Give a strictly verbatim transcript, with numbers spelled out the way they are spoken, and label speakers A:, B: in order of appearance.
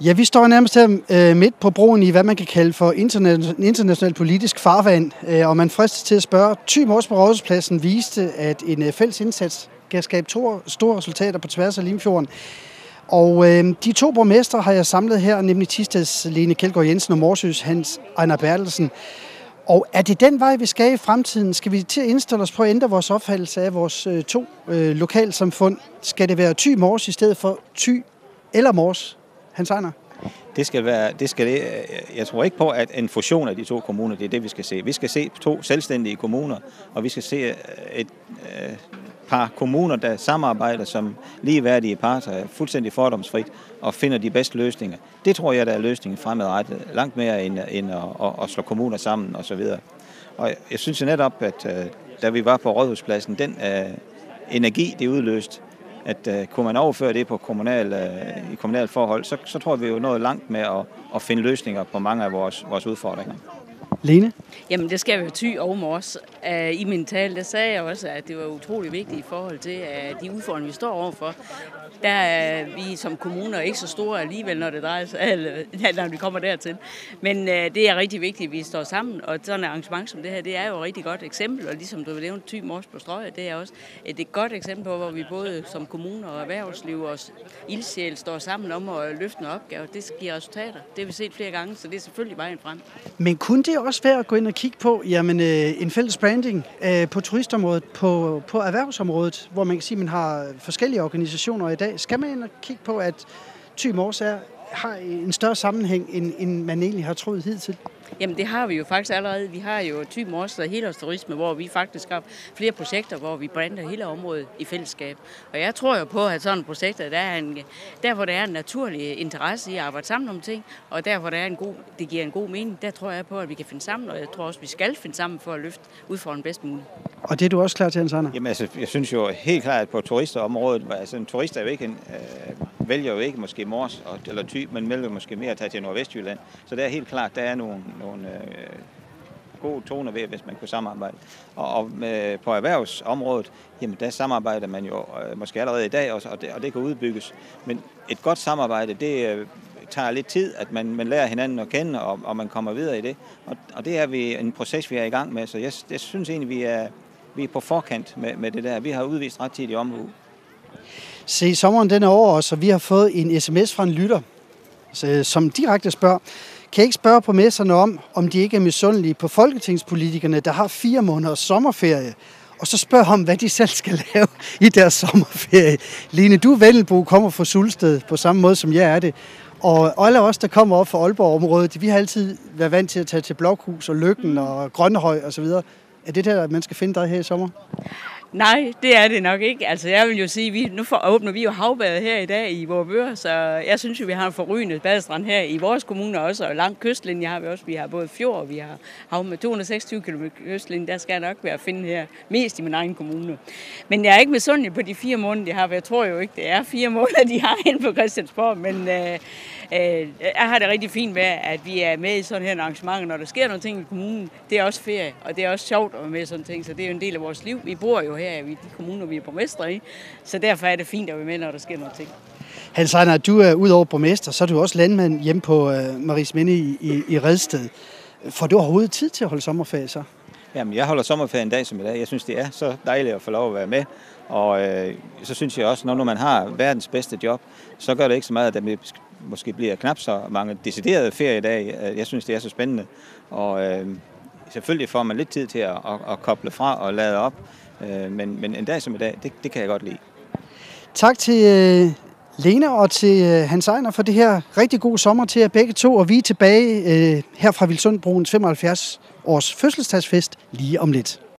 A: Ja, vi står nærmest her øh, midt på broen i, hvad man kan kalde for interna- international politisk farvand, øh, og man fristes til at spørge. Thy Mors på Rådhuspladsen viste, at en øh, fælles indsats kan skabe to store resultater på tværs af Limfjorden. Og øh, de to borgmestre har jeg samlet her, nemlig Thisted Lene Kjeldgaard Jensen og Morsøs Hans Ejnar Bertelsen. Og er det den vej, vi skal i fremtiden? Skal vi til at indstille os på at ændre vores opfattelse af vores øh, to øh, lokalsamfund? Skal det være Thy Mors i stedet for Thy eller Mors? Hans Ejnar?
B: Det skal være, det skal det. Jeg tror ikke på, at en fusion af de to kommuner, det er det, vi skal se. Vi skal se to selvstændige kommuner, og vi skal se et, et par kommuner, der samarbejder som ligeværdige parter, fuldstændig fordomsfrit, og finder de bedste løsninger. Det tror jeg, der er løsningen fremadrettet, langt mere end, end at, at, at slå kommuner sammen osv. Og jeg synes jo netop, at da vi var på Rådhuspladsen, den uh, energi, det udløste, at uh, kunne man overføre det på kommunal, uh, i kommunalt forhold, så, så tror vi jo noget langt med at, at finde løsninger på mange af vores, vores udfordringer.
A: Lene?
C: Jamen, det skal jo Thy og Mors. I min tale, der sagde jeg også, at det var utrolig vigtigt i forhold til at de udfordringer, vi står overfor. Der er vi som kommuner ikke så store alligevel, når det drejer sig, når vi kommer dertil. Men det er rigtig vigtigt, at vi står sammen, og sådan et arrangement som det her, det er jo et rigtig godt eksempel, og ligesom du vil nævne Thy Mors på Strøget, det er også et, et godt eksempel på, hvor vi både som kommuner og erhvervsliv og ildsjæl står sammen om at løfte en opgave. Det giver resultater. Det har vi set flere gange, så det er selvfølgelig vejen frem.
A: Men kunne det også være at gå ind og kigge på jamen, øh, en fælles branding øh, på turistområdet, på, på erhvervsområdet, hvor man kan sige, at man har forskellige organisationer i dag? Skal man ind og kigge på, at Thy Mors er, har en større sammenhæng, end, end man egentlig har troet hidtil?
C: Jamen det har vi jo faktisk allerede. Vi har jo Thy Mors og helårsturisme, hvor vi faktisk har flere projekter, hvor vi brander hele området i fællesskab. Og jeg tror jo på, at sådan et projekt, der, er en, der hvor der er en naturlig interesse i at arbejde sammen om ting, og der hvor der er en god, det giver en god mening, der tror jeg på, at vi kan finde sammen, og jeg tror også, at vi skal finde sammen for at løfte udfordringen bedst muligt.
A: Og det er du også klar til, Hans Ejnar?
B: Jamen altså, jeg synes jo helt klart, at på turistområdet, altså en turist er jo ikke en, øh, vælger jo ikke måske Mors eller Thy, men vælger måske mere at tage til Nordvestjylland. Så det er helt klart, der er nogle, nogle øh, gode toner ved, hvis man kunne samarbejde. Og, og med, på erhvervsområdet, jamen der samarbejder man jo øh, måske allerede i dag også, og det, og det kan udbygges. Men et godt samarbejde, det øh, tager lidt tid, at man, man lærer hinanden at kende, og, og man kommer videre i det. Og, og det er vi en proces, vi er i gang med, så jeg, jeg synes egentlig, vi er, vi er på forkant med, med det der. Vi har udvist rettidig omhu.
A: Se, sommeren den er over os, og vi har fået en sms fra en lytter, som direkte spørger, kan jeg ikke spørge på messerne om, om de ikke er misundelige på folketingspolitikerne, der har fire måneders sommerferie, og så spørger om, hvad de selv skal lave i deres sommerferie. Line, du er Vendelbo, kommer fra Sulsted på samme måde, som jeg er det. Og alle os, der kommer op fra Aalborg-området, vi har altid været vant til at tage til Blokhus og Løkken og Grønnehøj osv. Er det der, man skal finde dig her i sommer?
C: Nej, det er det nok ikke. Altså jeg vil jo sige, vi, nu for, åbner vi jo havbadet her i dag i Vorupør, så jeg synes jo, vi har en forrygende badestrand her i vores kommune også, og langt kystlinje har vi også. Vi har både fjord, og vi har hav med to hundrede og seksogtyve kilometer kystlinje, der skal jeg nok være at finde her, mest i min egen kommune. Men jeg er ikke misundelig på de fire måneder, de har, for jeg tror jo ikke, det er fire måneder, de har inde på Christiansborg, men øh, øh, jeg har det rigtig fint med, at vi er med i sådan her arrangementer, når der sker nogle ting i kommunen. Det er også ferie, og det er også sjovt at være med i sådan ting, så det er jo en del af vores liv. Vi bor jo her i de kommuner, vi er borgmestre i, så derfor er det fint at være med, når der sker noget ting.
A: Hans Ejnar, du er udover borgmester, så er du også landmand hjemme på uh, Marisminde i, i, i Redsted. Får du overhovedet tid til at holde sommerferie så?
B: Jamen, jeg holder sommerferie en dag som i dag. Jeg synes, det er så dejligt at få lov at være med. Og øh, så synes jeg også, når man har verdens bedste job, så gør det ikke så meget, at der måske bliver knap så mange deciderede feriedage. Jeg synes, det er så spændende. Og øh, selvfølgelig får man lidt tid til at, at, at koble fra og lade op. Men, men en dag som i dag, det, det kan jeg godt lide.
A: Tak til øh, Lene og til øh, Hans Ejnar for det her rigtig god sommer til jer begge to. Og vi er tilbage øh, her fra Vilsundbroens femoghalvfjerds års fødselsdagsfest lige om lidt.